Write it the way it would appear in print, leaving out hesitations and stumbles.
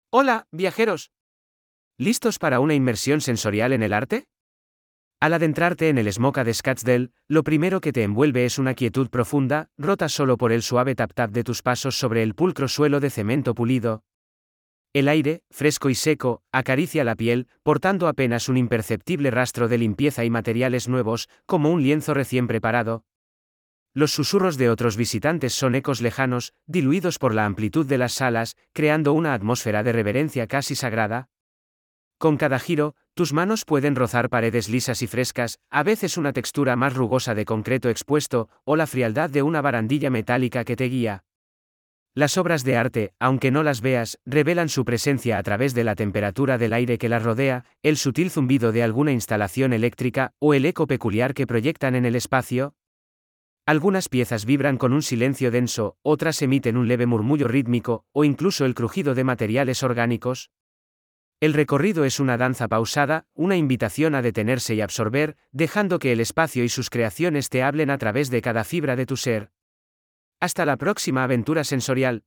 Hola, viajeros. ¿Listos para una inmersión sensorial en el arte? Al adentrarte en el Smocca de Scottsdale, lo primero que te envuelve es una quietud profunda, rota solo por el suave tap-tap de tus pasos sobre el pulcro suelo de cemento pulido. El aire, fresco y seco, acaricia la piel, portando apenas un imperceptible rastro de limpieza y materiales nuevos, como un lienzo recién preparado. Los susurros de otros visitantes son ecos lejanos, diluidos por la amplitud de las salas, creando una atmósfera de reverencia casi sagrada. Con cada giro, tus manos pueden rozar paredes lisas y frescas, a veces una textura más rugosa de concreto expuesto, o la frialdad de una barandilla metálica que te guía. Las obras de arte, aunque no las veas, revelan su presencia a través de la temperatura del aire que las rodea, el sutil zumbido de alguna instalación eléctrica, o el eco peculiar que proyectan en el espacio. Algunas piezas vibran con un silencio denso, otras emiten un leve murmullo rítmico, o incluso el crujido de materiales orgánicos. El recorrido es una danza pausada, una invitación a detenerse y absorber, dejando que el espacio y sus creaciones te hablen a través de cada fibra de tu ser. Hasta la próxima aventura sensorial.